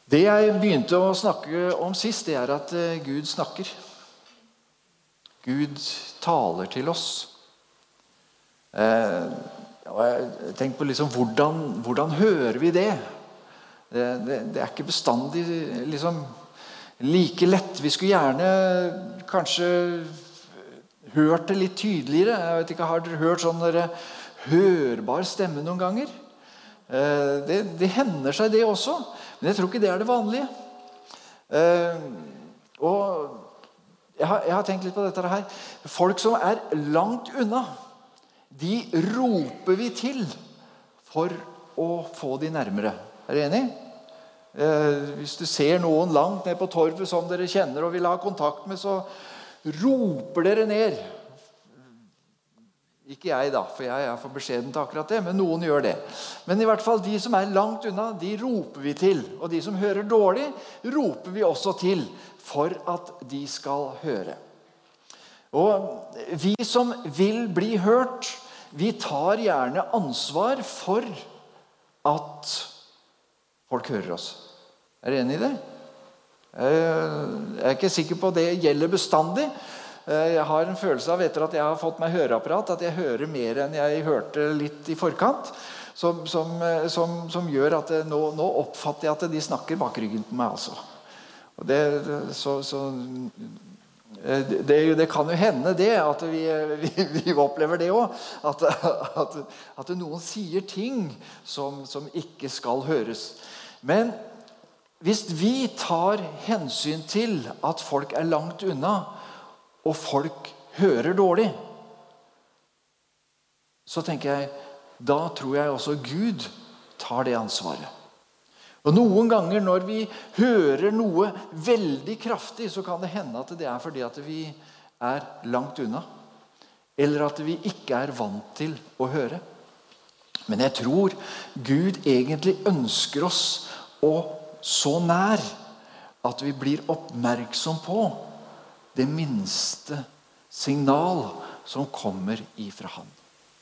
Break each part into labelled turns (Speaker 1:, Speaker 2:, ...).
Speaker 1: Det jeg begynte å snakke om sist, det er at Gud snakker. Gud taler til oss. Og jeg tenker på liksom, hvordan hører vi det? Det er ikke bestandig liksom, like lett. Vi skulle gjerne kanskje hørt det litt tydeligere. Jeg vet ikke, har dere hørt sånn hørbar stemme noen ganger? Det hender seg det også, men jeg tror ikke det er det vanlige. Og jeg har tenkt litt på dette her. Folk som er langt unna, de roper vi til for å få de nærmere. Er du enig? Hvis du ser noen langt ned på torvet som dere kjenner og vil ha kontakt med, så roper dere ned. Ikke jeg da, for jeg er for beskjeden til akkurat det, men noen gjør det. Men i hvert fall de som er langt unna, de roper vi til. Og de som hører dårlig, roper vi også til for at de skal høre. Og vi som vil bli hørt, vi tar gjerne ansvar for at folk hører oss. Er du enig i det? Jeg er ikke sikker på at det gjelder bestandig. Jeg har en følelse av, etter at jeg har fått meg høreapparat, at jeg hører mer enn jeg hørte litt i forkant, som gjør at nå oppfatter jeg at de snakker bak ryggen på meg. Altså. Og det kan jo hende det, at vi opplever det også, at noen sier ting som ikke skal høres. Men hvis vi tar hensyn til at folk er langt unna, og folk hører dårlig, så tenker jeg, da tror jeg også Gud tar det ansvaret. Og noen ganger når vi hører noe veldig kraftig, så kan det hende at det er fordi at vi er langt unna, eller at vi ikke er vant til å høre. Men jeg tror Gud egentlig ønsker oss så nær at vi blir oppmerksom på det minste signal som kommer ifra han.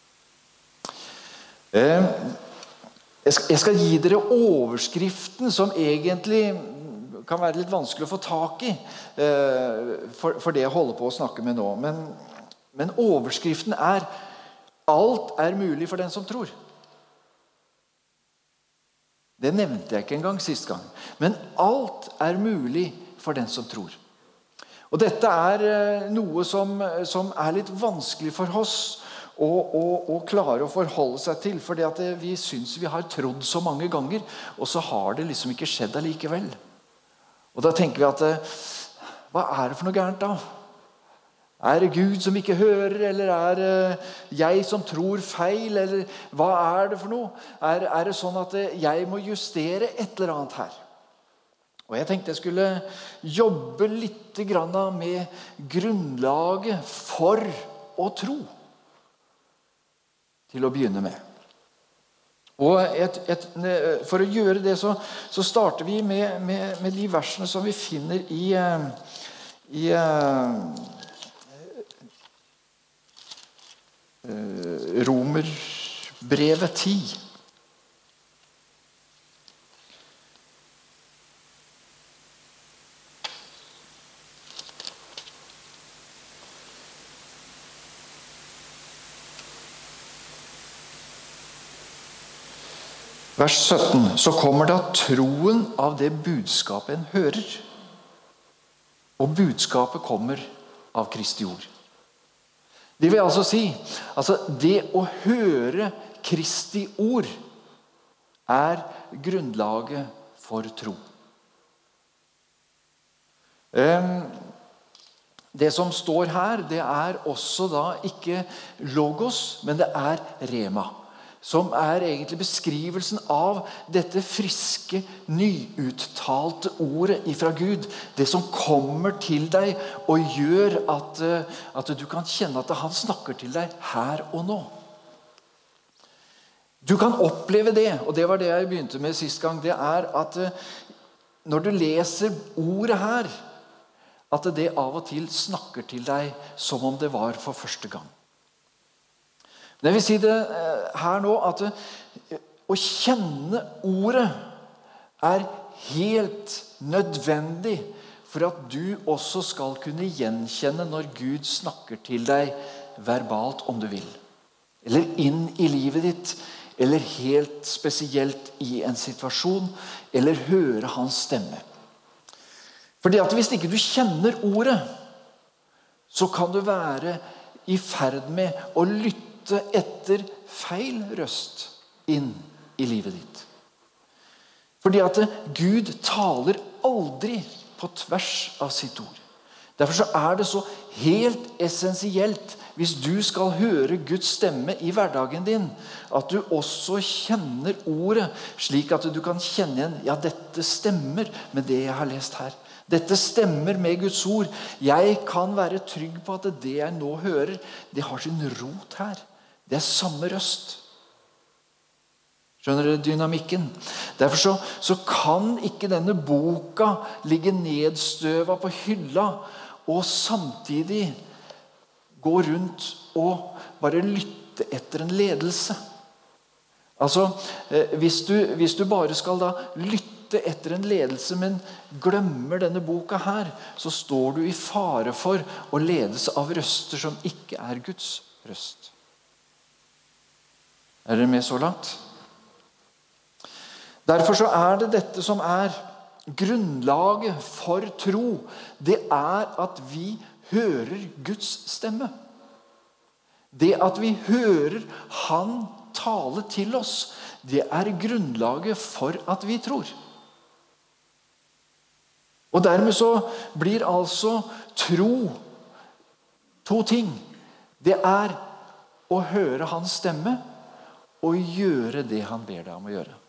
Speaker 1: Jeg skal gi dere overskriften som egentlig kan være litt vanskelig å få tak i for det jeg holder på å snakke med nå. Men overskriften er: alt er mulig for den som tror. Det nevnte jeg ikke engang sist gang. Men alt er mulig for den som tror. Og dette er noe som er litt vanskelig for oss å klare å forholde seg til, fordi at vi synes vi har trodd så mange ganger, og så har det liksom ikke skjedd allikevel. Og da tenker vi at, hva er det for noe gærent da? Er det Gud som ikke hører, eller er det jeg som tror feil, eller hva er det for noe? Er det sånn at jeg må justere et eller annet her? Og jeg tenkte jeg skulle jobbe litt grann med grunnlaget for å tro, til å begynne med. Og for å gjøre det så starter vi med de versene som vi finner i Romerbrevet 10. Vers 17, så kommer da troen av det budskapet en hører. Og budskapet kommer av Kristi ord. Det vil altså si, det å høre Kristi ord er grunnlaget for tro. Det som står her, det er også da ikke logos, men det er rema. Som er egentlig beskrivelsen av dette friske, nyuttalte ordet ifra Gud. Det som kommer til deg og gjør at du kan kjenne at han snakker til deg her og nå. Du kan oppleve det, og det var det jeg begynte med sist gang, det er at når du leser ordet her, at det av og til snakker til deg som om det var for første gang. Men jeg vil si det her nå, at å kjenne ordet er helt nødvendig for at du også skal kunne gjenkjenne når Gud snakker til deg verbalt, om du vil. Eller inn i livet ditt, eller helt spesielt i en situasjon, eller høre hans stemme. Fordi at hvis ikke du kjenner ordet, så kan du være i ferd med å lytte etter feil røst inn i livet ditt. Fordi at Gud taler aldri på tvers av sitt ord. Derfor så er det så helt essensielt, hvis du skal høre Guds stemme i hverdagen din, at du også kjenner ordet, slik at du kan kjenne igjen, ja, dette stemmer med det jeg har lest her. Dette stemmer med Guds ord. Jeg kan være trygg på at det jeg nå hører, det har sin rot her. Det er samme røst. Skjønner du dynamikken? Derfor så kan ikke denne boka ligge nedstøva på hylla, og samtidig gå rundt og bare lytte etter en ledelse. Altså, hvis du bare skal da lytte etter en ledelse, men glemmer denne boka her, så står du i fare for å ledes av røster som ikke er Guds røst. Er dere med så langt? Derfor så er det dette som er grunnlaget for tro. Det er at vi hører Guds stemme. Det at vi hører han tale til oss, det er grunnlaget for at vi tror. Og dermed så blir altså tro to ting. Det er å høre hans stemme og gjøre det han ber deg om å gjøre.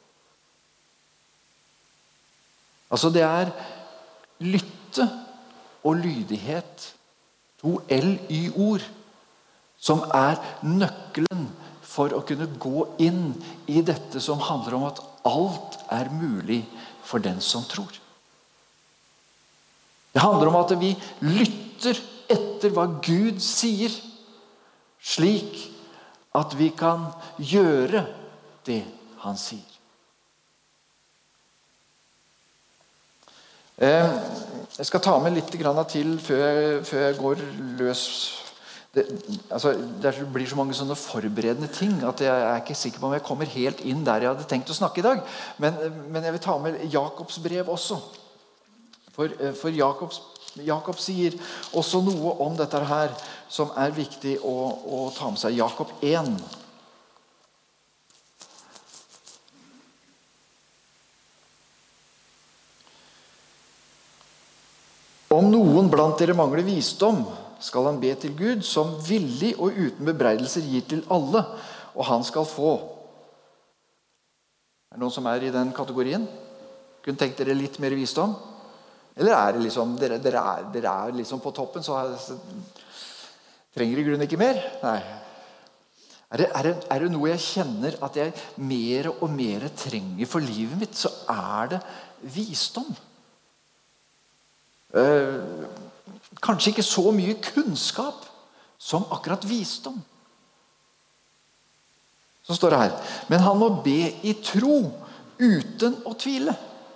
Speaker 1: Altså det er lytte og lydighet, to L-y-ord, som er nøkkelen for å kunne gå inn i dette som handler om at alt er mulig for den som tror. Det handler om at vi lytter etter hva Gud sier, slik at vi kan gjøre det han sier. Jeg skal ta med litt til før jeg går løs. Det blir så mange sånne forberedende ting at jeg er ikke sikker på om jeg kommer helt inn der jeg hadde tenkt å snakke i dag. Men jeg vil ta med Jakobs brev også. For Jakob sier også noe om dette her som er viktig å ta med seg. Jakob 1. Om noen blant dere mangler visdom, skal han be til Gud, som villig og uten bebreidelser gir til alle, og han skal få. Er det noen som er i den kategorien? Kunne tenkt dere litt mer visdom? Eller er det liksom, dere er liksom på toppen, så trenger i grunnen ikke mer? Nei. Er det noe jeg kjenner at jeg mer og mer trenger for livet mitt, så er det visdom. Kanskje ikke så mye kunnskap som akkurat visdom. Så står det her, men han må be i tro uten å tvile.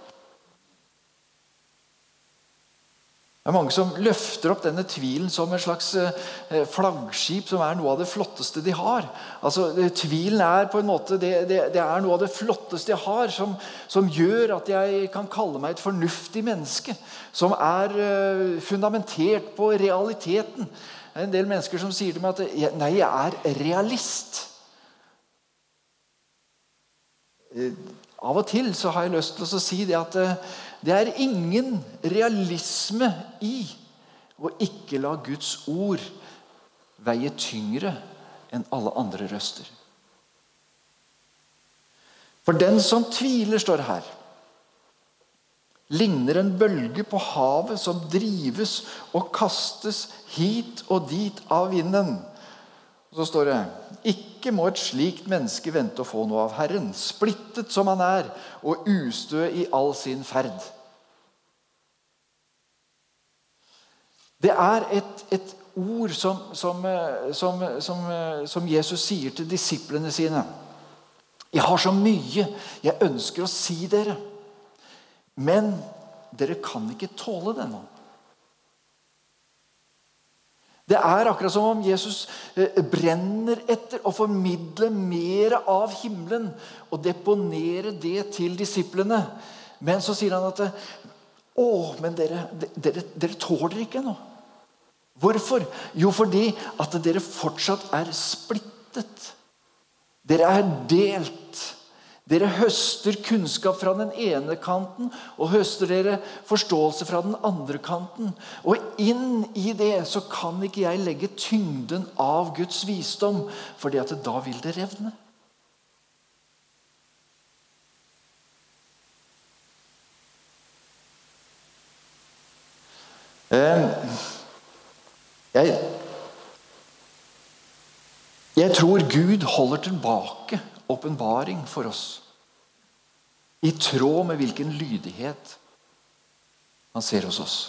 Speaker 1: Det er mange som løfter opp denne tvilen som en slags flaggskip, som er noe av det flotteste de har. Altså, tvilen er på en måte, det er noe av det flotteste jeg har, som gjør at jeg kan kalle meg et fornuftig menneske, som er fundamentert på realiteten. Det er en del mennesker som sier til meg at nei, jeg er realist. Av og til så har jeg lyst til å si det at det er ingen realisme i å ikke la Guds ord veie tyngre enn alle andre røster. For den som tviler, står det her, ligner en bølge på havet som drives og kastes hit og dit av vinden. Og så står det, ikke må et slikt menneske vente å få noe av Herren, splittet som han er, og ustø i all sin ferd. Det er et ord som Jesus sier til disiplene sine. Jeg har så mye jeg ønsker å si dere. Men dere kan ikke tåle det nå. Det akkurat som om Jesus brenner etter å formidle mer av himmelen og deponere det til disiplene. Men så sier han at men dere tåler ikke nå. Hvorfor? Jo, fordi at dere fortsatt splittet. Dere delt. Dere høster kunnskap fra den ene kanten, og høster dere forståelse fra den andre kanten. Og inn i det så kan ikke jeg legge tyngden av Guds visdom, fordi at da vil det revne. Jeg tror Gud holder tilbake åpenbaring for oss i tråd med hvilken lydighet han ser hos oss.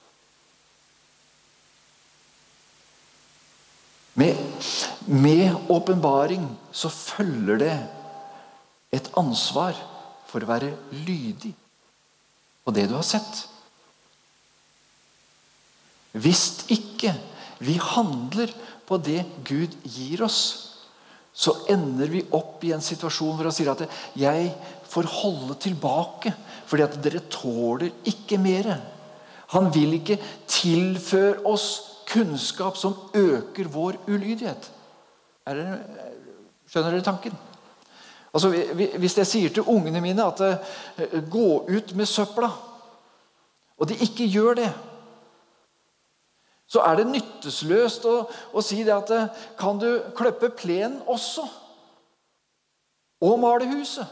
Speaker 1: Med åpenbaring så følger det et ansvar for å være lydig på det du har sett. Hvis ikke vi handler på det Gud gir oss, så ender vi opp i en situasjon hvor han sier at jeg får holde tilbake, fordi at dere tåler ikke mer. Han vil ikke tilføre oss kunnskap som øker vår ulydighet. Skjønner dere tanken? Altså, hvis jeg sier til ungene mine at gå ut med søpla, og de ikke gjør det, så det nyttesløst å si det at kan du kløppe plenen også? Og male huset?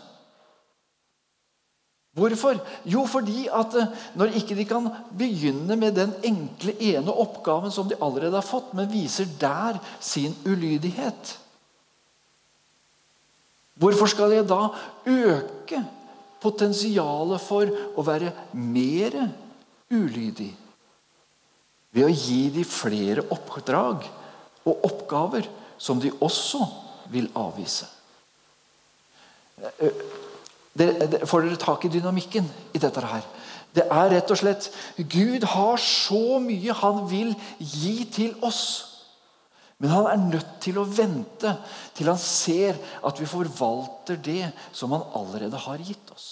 Speaker 1: Hvorfor? Jo, fordi at når ikke de kan begynne med den enkle ene oppgaven som de allerede har fått, men viser der sin ulydighet. Hvorfor skal jeg da øke potensialet for å være mer ulydig? Ved å gi de flere oppdrag og oppgaver som de også vil avvise. Får dere tak i dynamikken i dette her? Det rett og slett, Gud har så mye han vil gi til oss. Men han nødt til å vente til han ser at vi forvalter det som han allerede har gitt oss.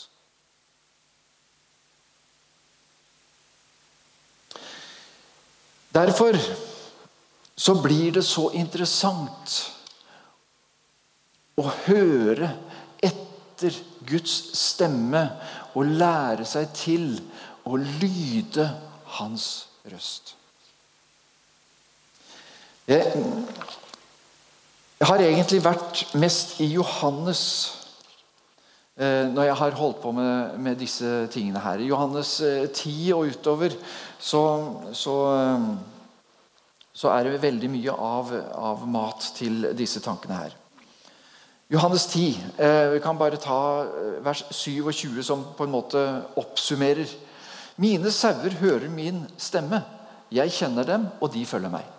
Speaker 1: Derfor så blir det så interessant å høre etter Guds stemme og lære seg til å lyde hans røst. Jeg har egentlig vært mest i Johannes når jeg har holdt på med disse tingene her. I Johannes 10 og utover så det veldig mye av mat til disse tankene her. Johannes 10, vi kan bare ta vers 27 som på en måte oppsummerer. Mine sauer hører min stemme. Jeg kjenner dem, og de følger meg.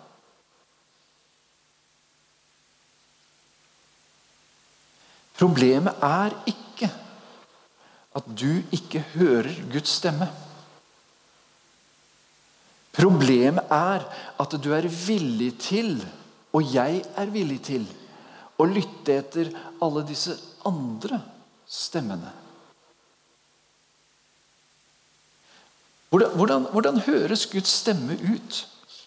Speaker 1: Problemet ikke at du ikke hører Guds stemme. Problemet at du villig til, og jeg villig til, å lytte etter alle disse andre stemmene. Hvordan høres Guds stemme ut?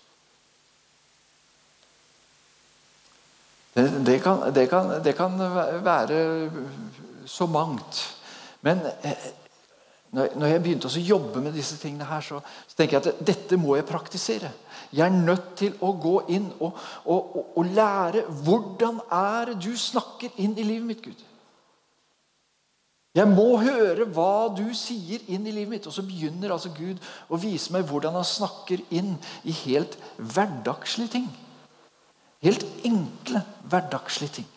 Speaker 1: Det kan være så mangt. Men når jeg begynte å jobbe med disse tingene her, så tenker jeg at dette må jeg praktisere. Jeg nødt til å gå inn og lære hvordan det du snakker inn i livet mitt, Gud. Jeg må høre hva du sier inn i livet mitt. Og så begynner altså Gud å vise meg hvordan han snakker inn i helt hverdagslige ting. Helt enkle, hverdagslige ting.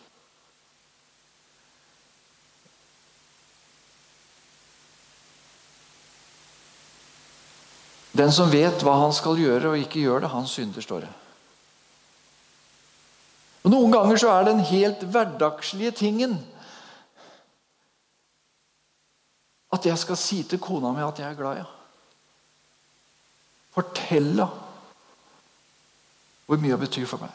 Speaker 1: Den som vet hva han skal gjøre og ikke gjør det, han synder, står det. Og noen ganger så den helt hverdagslige tingen at jeg skal si til kona mi at jeg er glad i henne. Fortelle hvor mye det betyr for meg.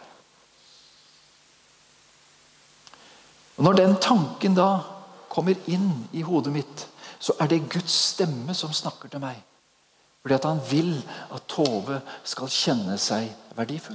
Speaker 1: Og når den tanken da kommer inn i hodet mitt, så er det Guds stemme som snakker til meg. Fordi at han vil at Tove skal kjenne seg verdifull.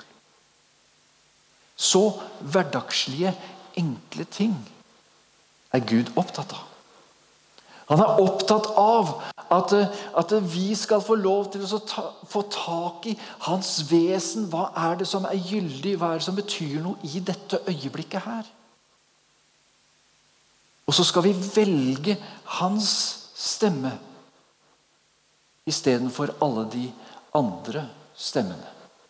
Speaker 1: Så hverdagslige, enkle ting er Gud opptatt av. Han er opptatt av at vi skal få lov til å få tak i hans vesen. Hva er det som er gyldig? Hva er det som betyr noe i dette øyeblikket her? Og så skal vi velge hans stemme i stedet for alle de andre stemmene.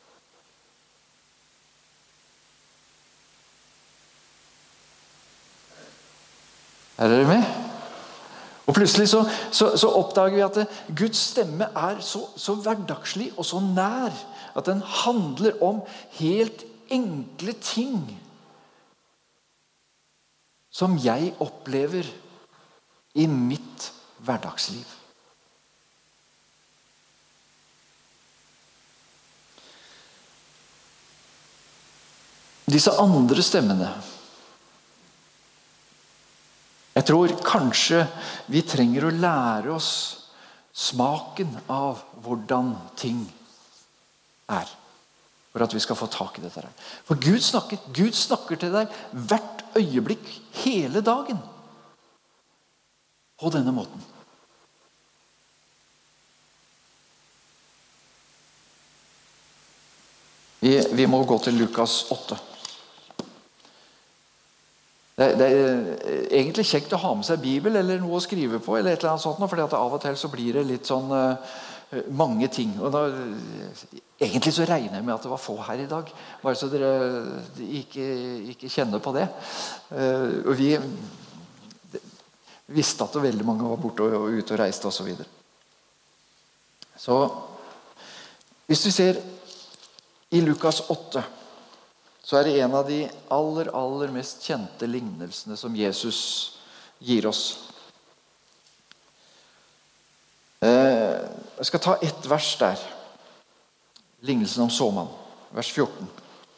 Speaker 1: Er dere med? Og plutselig så oppdager vi at Guds stemme er så hverdagslig og så nær at den handler om helt enkle ting som jeg opplever i mitt hverdagsliv. Disse andre stemmene, jeg tror kanskje vi trenger å lære oss smaken av hvordan ting er, for at vi skal få tak i dette her. For Gud snakker til deg hvert øyeblikk, hele dagen, på denne måten. Vi må gå til Lukas 8. Det er egentlig kjekt å ha med seg Bibel eller noe å skrive på, eller et eller annet sånt, fordi at av og til så blir det litt sånn mange ting. Og da, egentlig så regner jeg med at det var få her i dag, bare så dere ikke kjenner på det. Og vi visste at veldig mange var borte og ute og reiste og så videre. Så hvis du ser i Lukas 8, så er det en av de aller mest kjente lignelsene som Jesus gir oss. Jeg skal ta ett vers der. Lignelsen om såmann, vers 14.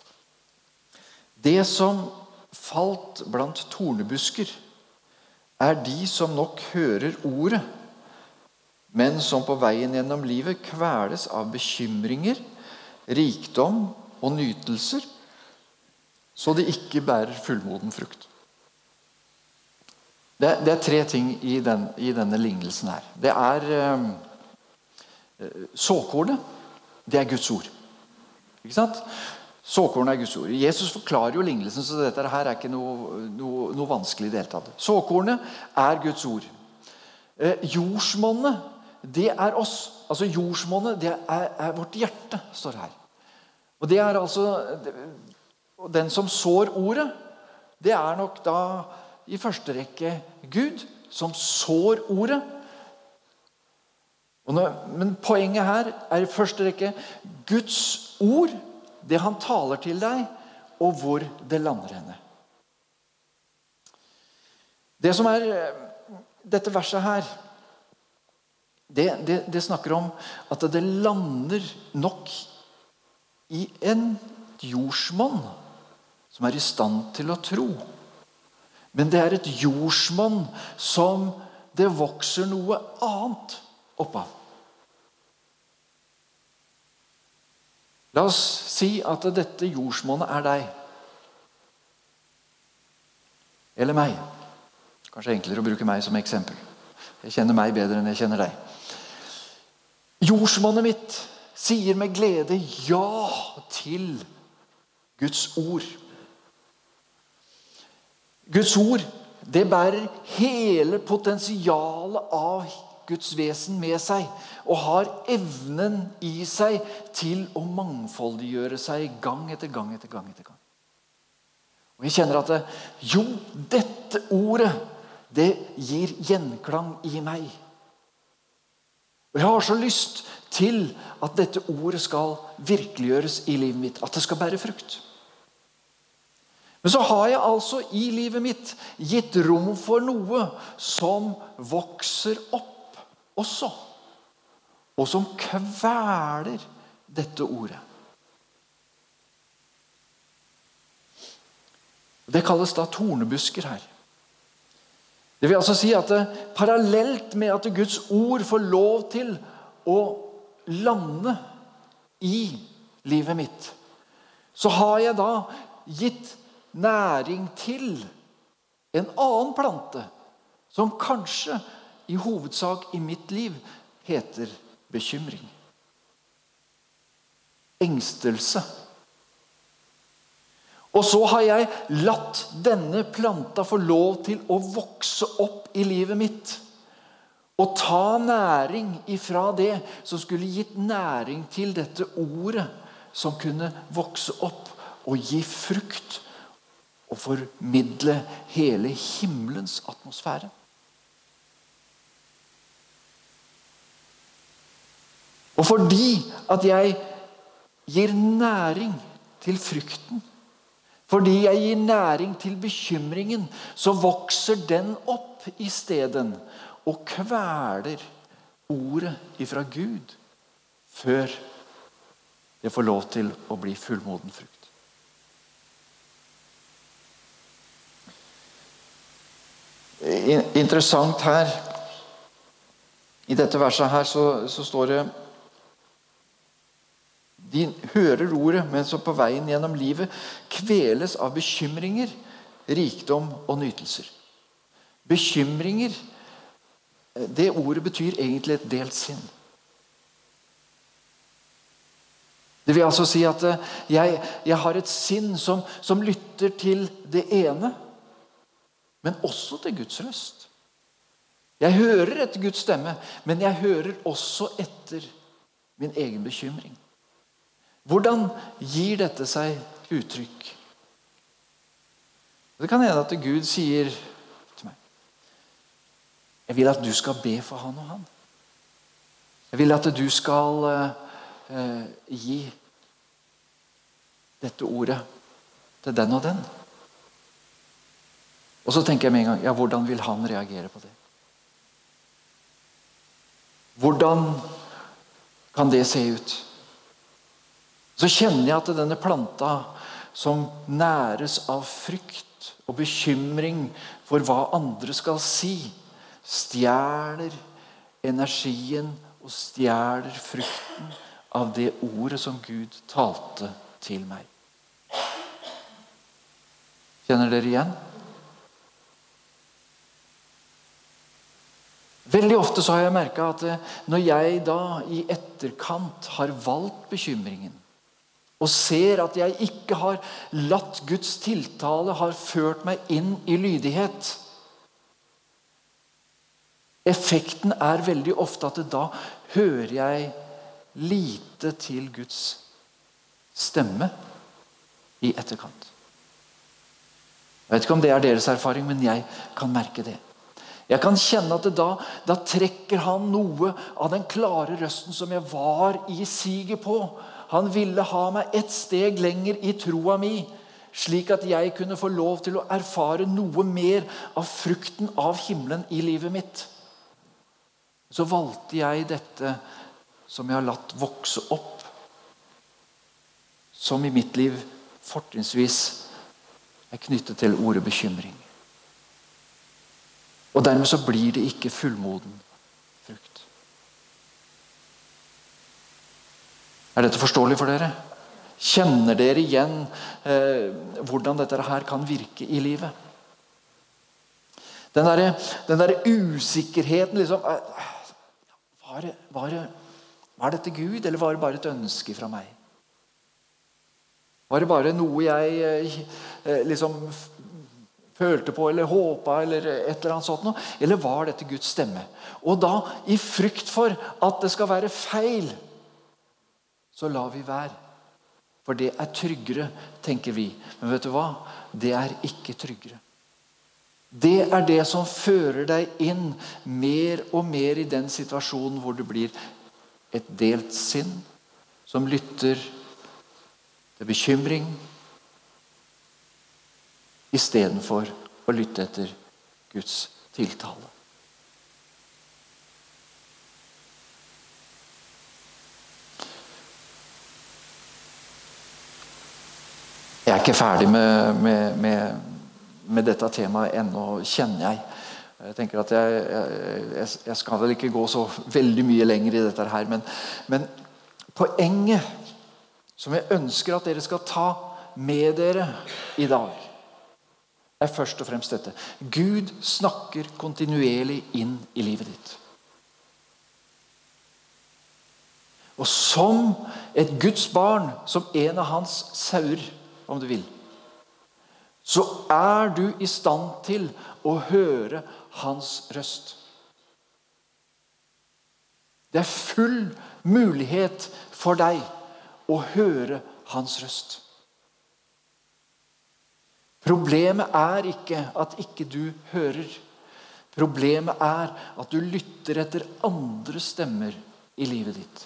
Speaker 1: Det som falt blant tornebusker er de som nok hører ordet, men som på veien gjennom livet kveles av bekymringer, rikdom og nytelser, så de ikke bærer fullmoden frukt. Det er tre ting i denne lignelsen her. Det er såkornet, det er Guds ord. Ikke sant? Såkornet er Guds ord. Jesus forklarer jo lignelsen, så dette her er ikke noe vanskelig i det hele tatt. Såkornet er Guds ord. Jordsmonnet, det er oss. Altså jordsmonnet, det er vårt hjerte, står det her. Og det er altså... Og den som sår ordet, det er nok da i første rekke Gud som sår ordet. Men poenget her er i første rekke Guds ord, det han taler til deg, og hvor det lander henne. Det som er dette verset her, det snakker om at det lander nok i en jordsmonn som er i stand til å tro. Men det er et jordsmonn som det vokser noe annet oppå. La oss si at dette jordsmonnet er deg. Eller meg. Kanskje enklere å bruke meg som eksempel. Jeg kjenner meg bedre enn jeg kjenner deg. Jordsmonnet mitt sier med glede ja til Guds ord. Guds ord, det bærer hele potensialet av Guds vesen med seg, og har evnen i seg til å mangfoldiggjøre seg gang etter gang etter gang etter gang. Og jeg kjenner at dette ordet, det gir gjenklang i meg. Og jeg har så lyst til at dette ordet skal virkeliggjøres i livet mitt, at det skal bære frukt. Men så har jeg altså i livet mitt gitt rom for noe som vokser opp også, og som kveler dette ordet. Det kalles da tornebusker her. Det vil altså si at parallelt med at Guds ord får lov til å lande i livet mitt, så har jeg da gitt næring til en annen plante som kanskje i hovedsak i mitt liv heter bekymring. Engstelse. Og så har jeg latt denne planta få lov til å vokse opp i livet mitt og ta næring ifra det som skulle gitt næring til dette ordet som kunne vokse opp og gi frukt og formidle hele himmelens atmosfære. Og fordi at jeg gir næring til frykten, fordi jeg gir næring til bekymringen, så vokser den opp i stedet og kveler ordet ifra Gud før det får lov til å bli fullmoden frukt. Interessant her, i dette verset her så står det: de hører ordet, men så på veien gjennom livet kveles av bekymringer, rikdom og nytelser. Bekymringer, det ordet betyr egentlig et delt sinn. Det vil altså si at jeg har et sinn som lytter til det ene, men også til Guds røst. Jeg hører etter Guds stemme, men jeg hører også etter min egen bekymring. Hvordan gir dette seg uttrykk? Det kan hende at Gud sier til meg: jeg vil at du skal be for han og han. Jeg vil at du skal gi dette ordet til den og den. Og så tenker jeg med en gang: ja, hvordan vil han reagere på det? Hvordan kan det se ut? Så kjenner jeg at denne planta som næres av frykt og bekymring for hva andre skal si, stjeler energien og stjeler frukten av det ordet som Gud talte til meg. Kjenner dere igjen? Veldig ofte så har jeg merket at når jeg da i etterkant har valgt bekymringen, og ser at jeg ikke har latt Guds tiltale har ført meg inn i lydighet. Effekten er veldig ofte at da hører jeg lite til Guds stemme i etterkant. Jeg vet ikke om det er deres erfaring, men jeg kan merke det. Jeg kan kjenne at da trekker han noe av den klare røsten som jeg var i siget på. Han ville ha meg et steg lenger i troa mi, slik at jeg kunne få lov til å erfare noe mer av frukten av himmelen i livet mitt. Så valgte jeg dette som jeg har latt vokse opp, som i mitt liv fortrinnsvis er knyttet til ordet bekymring. Og dermed så blir det ikke fullmoden frukt. Er dette forståelig for dere? Kjenner dere igjen hvordan dette her kan virke i livet? Den der usikkerheten liksom, var dette Gud, eller var det bare et ønske fra meg? Var det bare noe jeg liksom følte på, eller håpet, eller et eller annet sånt noe? Eller var dette Guds stemme? Og da, i frykt for at det skal være feil, så lar vi være. For det er tryggere, tenker vi. Men vet du hva? Det er ikke tryggere. Det er det som fører deg inn mer og mer i den situasjonen hvor det blir et delt sinn, som lytter til bekymring, I stedet for å lytte etter Guds tiltale. Jeg er ikke ferdig med dette temaet ennå, kjenner jeg. Jeg tenker at jeg skal vel ikke gå så veldig mye lenger i dette her, men poenget som jeg ønsker at dere skal ta med dere i dag, er først og fremst dette. Gud snakker kontinuerlig inn i livet ditt. Og som et Guds barn, som en av hans sauer, om du vil, så er du i stand til å høre hans røst. Det er full mulighet for deg å høre hans røst. Problemet er ikke at ikke du hører. Problemet er at du lytter etter andre stemmer i livet ditt.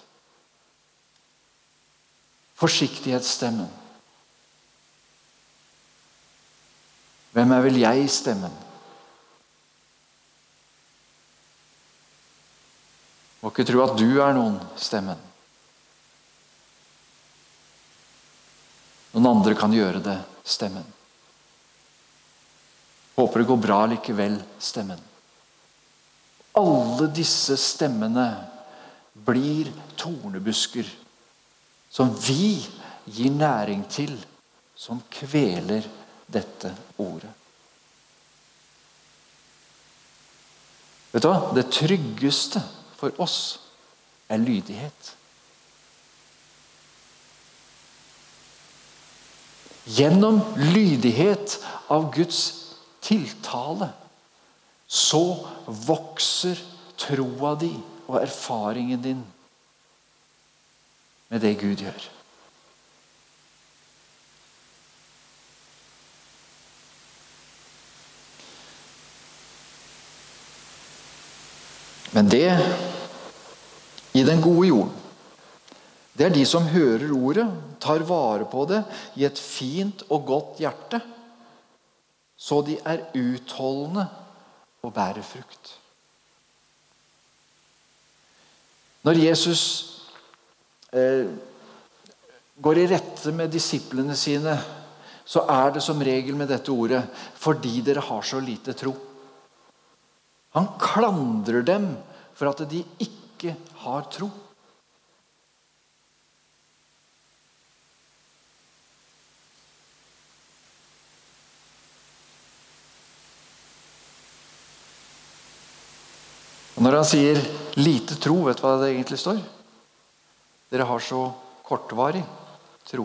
Speaker 1: Forsiktighetsstemmen. Hvem er vel jeg-stemmen? Må ikke tro at du er noen stemmen. Noen andre kan gjøre det, stemmen. Håper det går bra likevel, stemmen. Alle disse stemmene blir tornebusker som vi gir næring til, som kveler dette ordet. Vet du hva? Det tryggeste for oss er lydighet. Gjennom lydighet av Guds tiltale så vokser troa di og erfaringen din med det Gud gjør. Men det, i den gode jorden, det er de som hører ordet, tar vare på det i et fint og godt hjerte, så de er utholdende og bærer frukt. Når Jesus går i rette med disiplene sine, så er det som regel med dette ordet, fordi dere har så lite tro. Han klandrer dem for at de ikke har tro. Og når han sier lite tro, vet du hva det egentlig står? Dere har så kortvarig tro.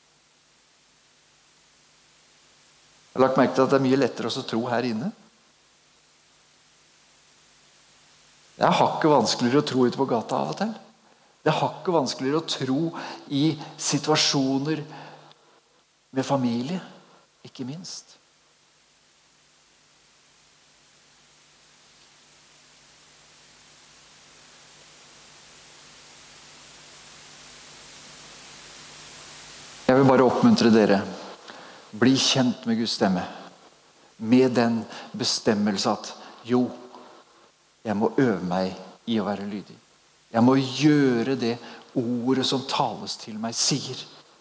Speaker 1: Jeg har lagt merke til at det er mye lettere å tro her inne. Det er hakket vanskeligere å tro ute på gata av og til. Det er hakket vanskeligere å tro i situasjoner med familie, ikke minst. Jeg vil bare oppmuntre dere. Bli kjent med Guds stemme. Med den bestemmelse at jo, jeg må øve meg i å være lydig. Jeg må gjøre det ordet som tales til meg sier.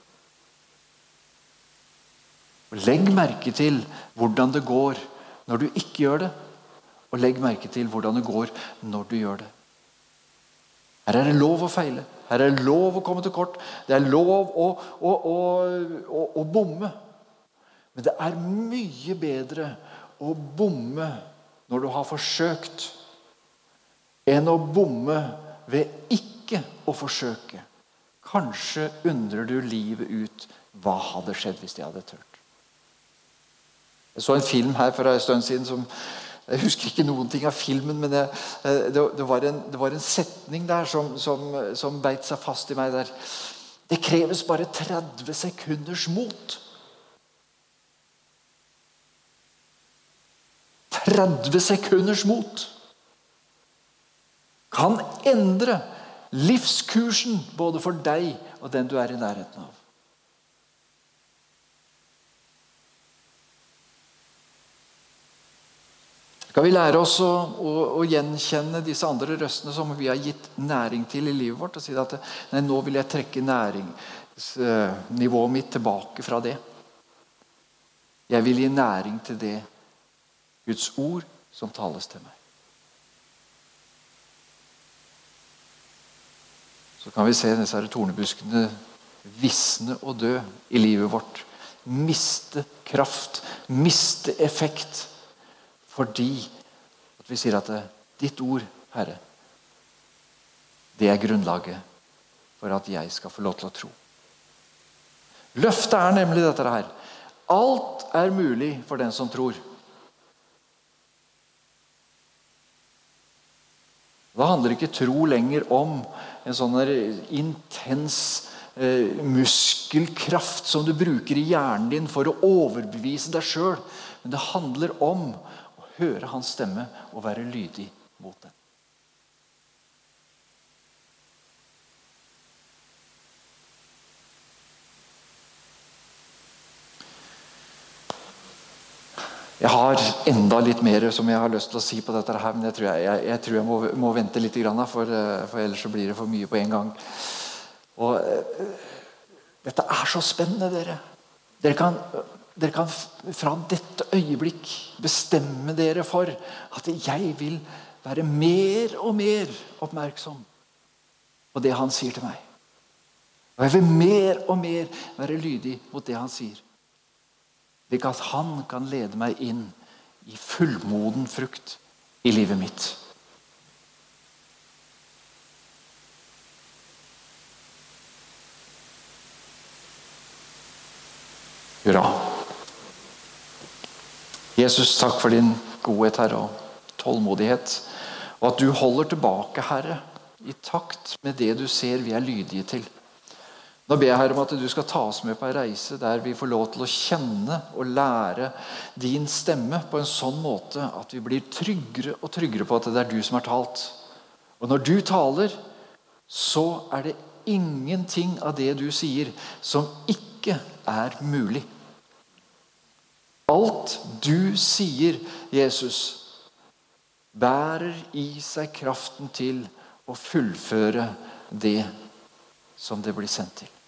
Speaker 1: Og legg merke til hvordan det går når du ikke gjør det. Og legg merke til hvordan det går når du gjør det. Her er det lov å feile. Her er det lov å komme til kort. Det er lov å bomme. Men det er mye bedre å bomme når du har forsøkt, enn å bomme ved ikke å forsøke. Kanskje undrer du livet ut. Hva hadde skjedd hvis jeg hadde tørt? Jeg så en film her for en stund siden som jeg husker ikke noen ting av filmen, men det var en setning der som beit seg fast i meg der. Det kreves bare 30 sekunders mot. 30 sekunders mot kan endre livskursen både for deg og den du er i nærheten av. Skal vi lære oss å gjenkjenne disse andre røstene som vi har gitt næring til i livet vårt, og si at nei, nå vil jeg trekke næringsnivået mitt tilbake fra det. Jeg vil gi næring til det Guds ord som tales til meg. Så kan vi se disse her tornebuskene visne og dø i livet vårt. Miste kraft, miste effekt. Fordi at vi sier at ditt ord, Herre, det er grunnlaget for at jeg skal få lov til å tro. Løftet er nemlig dette her. Alt er mulig for den som tror. Da handler ikke tro lenger om en sånn intens muskelkraft som du bruker i hjernen din for å overbevise deg selv. Men det handler om å høre hans stemme og være lydig mot den. Jeg har enda litt mer som jeg har lyst til å si på dette her, men jeg tror jeg må vente litt, for ellers så blir det for mye på en gang. Og dette er så spennende, dere. Dere kan fra dette øyeblikk bestemme dere for at jeg vil være mer og mer oppmerksom på det han sier til meg. Og jeg vil mer og mer være lydig mot det han sier. Slik at han kan lede meg inn i fullmoden frukt i livet mitt. Hurra. Jesus, takk for din godhet, Herre, og tålmodighet. Og at du holder tilbake, Herre, i takt med det du ser vi er lydige til. Nå ber jeg, Herre, om at du skal ta oss med på en reise der vi får lov til å kjenne og lære din stemme på en sånn måte at vi blir tryggere og tryggere på at det er du som har talt. Og når du taler, så er det ingenting av det du sier som ikke er mulig. Alt du sier, Jesus, bærer i seg kraften til å fullføre det som det blir sendt til.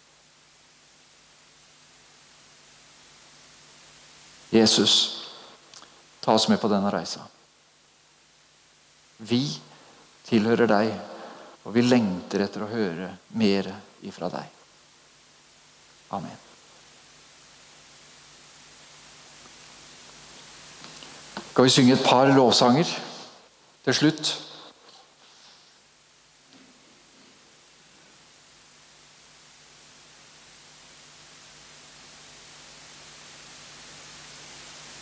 Speaker 1: Jesus, ta oss med på denne reisa. Vi tilhører deg, og vi lengter etter å høre mer ifra deg. Amen. Skal vi synge et par lovsanger til slutt?